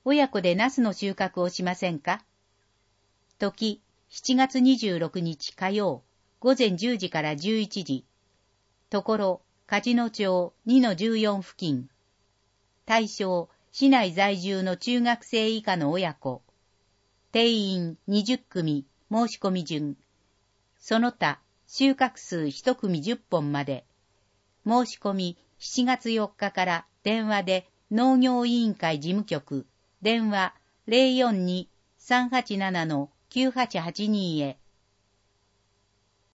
親子でナスの収穫をしませんか？時、7月26日火曜、午前10時から11時。ところ、梶野町2-14付近。対象、市内在住の中学生以下の親子。定員20組、申し込み順。その他、収穫数1組10本まで。申し込み7月4日から電話で農業委員会事務局、電話 042-387-9882 へ。